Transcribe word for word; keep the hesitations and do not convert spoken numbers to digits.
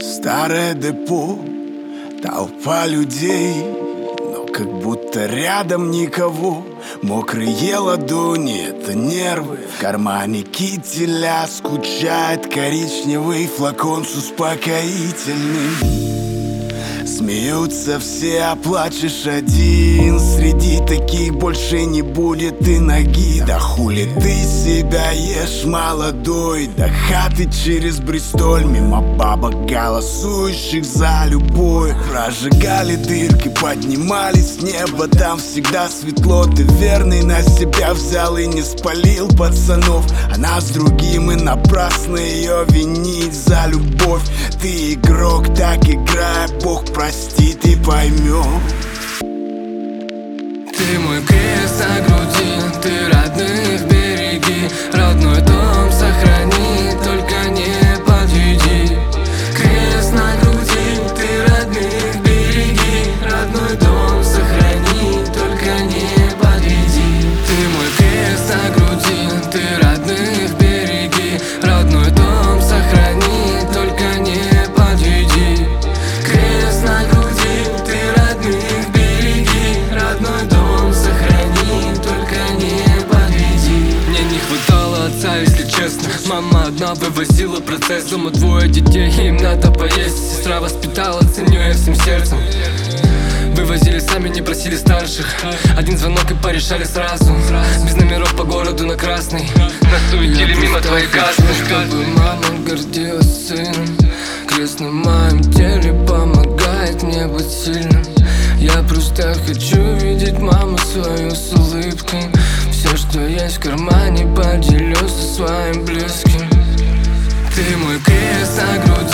Старое депо, толпа людей, но как будто рядом никого. Мокрые ладони — это нервы. В кармане кителя скучает коричневый флакон с успокоительным. Смеются все, а плачешь один. Среди таких больше не будет и ноги. Да хули ты себя ешь, молодой? До хаты через Бристоль, мимо бабок, голосующих за любовь. Прожигали дырки, поднимались с неба, там всегда светло. Ты верный на себя взял и не спалил пацанов. Она с другим, и напрасно ее винить за любовь. Ты игрок, так играй, Бог простит и поймет. Ты мой крест на груди, ты родных береги. Родной дом сохрани, только не подведи. Крест на груди, ты родных береги. Родной дом сохрани, только не подведи. Ты мой крест на груди, ты родных береги. Родной дом сохрани, только не подведи. Крест на груди, ты родных береги. Родной дом сохрани, только не подведи. Мне не хватало отца, если честно. Мама одна вывозила процесс. Дома двое детей, им надо поесть. Сестра воспитала, ценю я всем сердцем. Вывозили сами, не просили старших. Один звонок и порешали сразу. Без номеров по городу на красный. Нас суетили мимо твоей кассы. Чтобы мама гордилась сыном. Крест на моем теле помогает мне быть сильным. Я просто хочу видеть маму свою с улыбкой. Все, что есть в кармане, поделюсь со своим близким. Ты мой крест на груди.